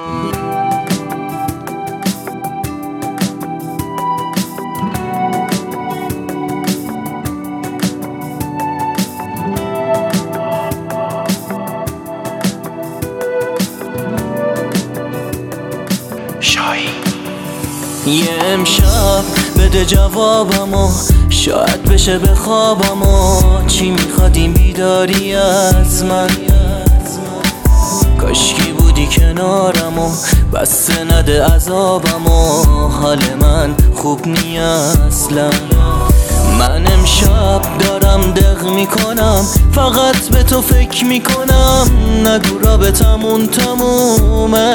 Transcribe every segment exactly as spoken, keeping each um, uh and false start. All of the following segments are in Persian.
یه امشب بده جوابمو، شاید بشه به خوابمو. چی میخواد این بیداری از من؟ کاشکی بودی کنارمو، بسته نده عذابمو. حال من خوب نی اصلا. من امشب دارم دق میکنم، فقط به تو فکر میکنم. نگو رابطمون تمومه.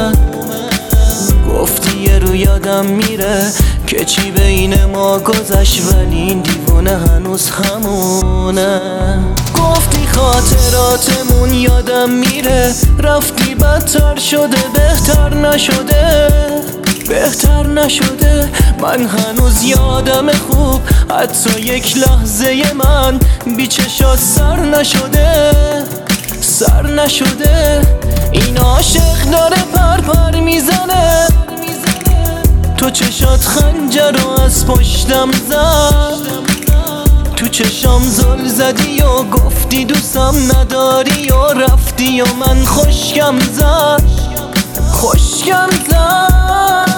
گفتی یه رو یادم میره که چی بین ما گذشت، ولی این دیوونه هنوز همونه. گفتی خاطراتمون یادم میره، رفتی بدتر شده بهتر نشده. بهتر نشده. من هنوز یادم خوب، حتی یک لحظه من بی چشات سر نشده. سر نشده. این عاشق داره پر پر میزنه، تو چشات خنجر رو از پشتم زد. تو چشام زل زدی و گفتی دوستم نداری و رفتی و من خشکم زد. خشکم زد.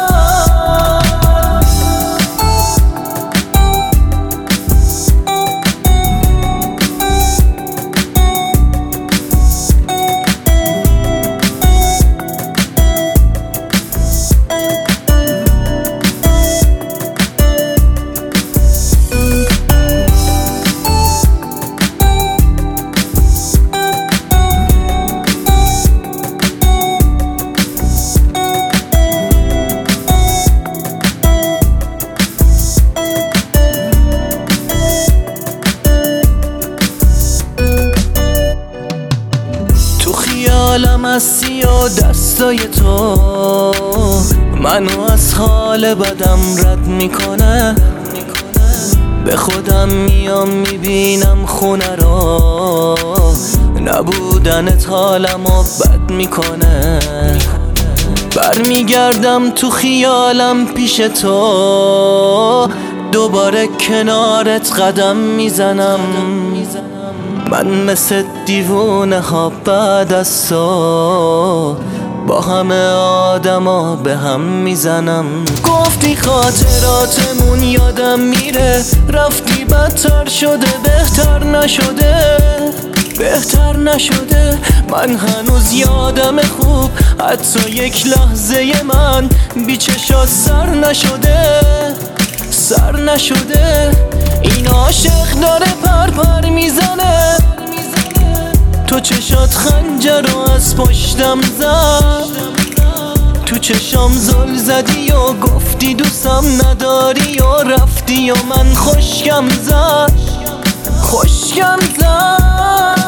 خیالم هستی و دستای تو منو از حال بدم رد میکنه. به خودم میام میبینم خونه رو، نبودنت حالمو بد میکنه. برمیگردم تو خیالم پیش تو، دوباره کنارت قدم میزنم. من مثل دیوونه ها بعد از تو با همه آدما به هم میزنم. گفتی خاطراتمون یادم میره، رفتی بدتر شده بهتر نشده. بهتر نشده. من هنوز یادم خوب، حتی یک لحظه من بی چشات سر نشده. سر نشده. این عاشق داره پر پر میزنه، تو چشات خنجر رو از پشتم زد. تو چشام زل زدی و گفتی دوستم نداری و رفتی و من خشکم زد. خشکم زد.